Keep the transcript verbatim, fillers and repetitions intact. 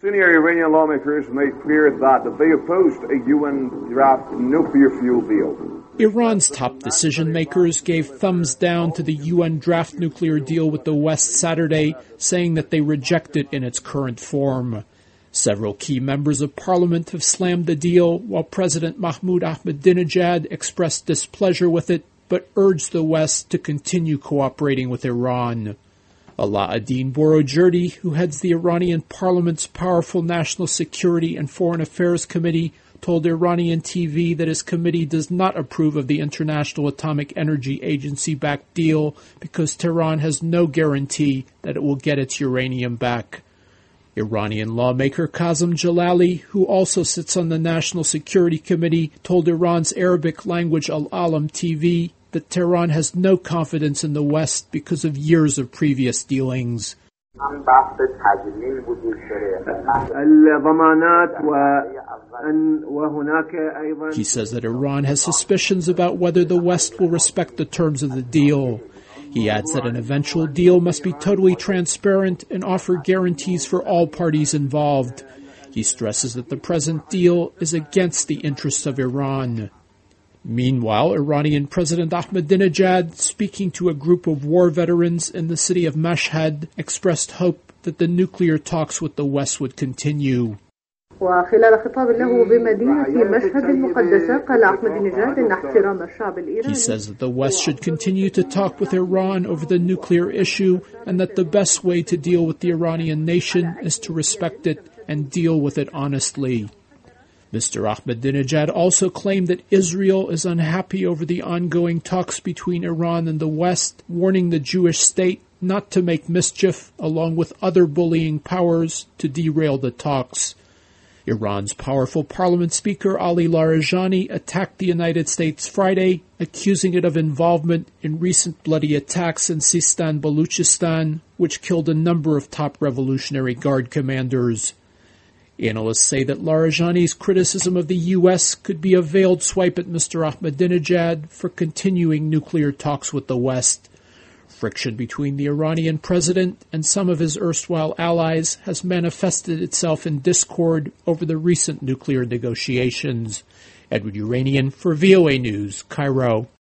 Senior Iranian lawmakers made clear that they opposed a U N draft nuclear fuel deal. Iran's top decision-makers gave thumbs down to the U N draft nuclear deal with the West Saturday, saying that they reject it in its current form. Several key members of parliament have slammed the deal, while President Mahmoud Ahmadinejad expressed displeasure with it, but urged the West to continue cooperating with Iran. Alauddin Boroujerdi, who heads the Iranian parliament's powerful National Security and Foreign Affairs Committee, told Iranian T V that his committee does not approve of the International Atomic Energy Agency-backed deal because Tehran has no guarantee that it will get its uranium back. Iranian lawmaker Qasem Jalali, who also sits on the National Security Committee, told Iran's Arabic language Al-Alam T V that Tehran has no confidence in the West because of years of previous dealings. He says that Iran has suspicions about whether the West will respect the terms of the deal. He adds that an eventual deal must be totally transparent and offer guarantees for all parties involved. He stresses that the present deal is against the interests of Iran. Meanwhile, Iranian President Ahmadinejad, speaking to a group of war veterans in the city of Mashhad, expressed hope that the nuclear talks with the West would continue. He says that the West should continue to talk with Iran over the nuclear issue and that the best way to deal with the Iranian nation is to respect it and deal with it honestly. Mister Ahmadinejad also claimed that Israel is unhappy over the ongoing talks between Iran and the West, warning the Jewish state not to make mischief, along with other bullying powers, to derail the talks. Iran's powerful parliament speaker Ali Larijani attacked the United States Friday, accusing it of involvement in recent bloody attacks in Sistan, Baluchistan, which killed a number of top Revolutionary Guard commanders. Analysts say that Larijani's criticism of the U S could be a veiled swipe at Mister Ahmadinejad for continuing nuclear talks with the West. Friction between the Iranian president and some of his erstwhile allies has manifested itself in discord over the recent nuclear negotiations. Edward Uranian for V O A News, Cairo.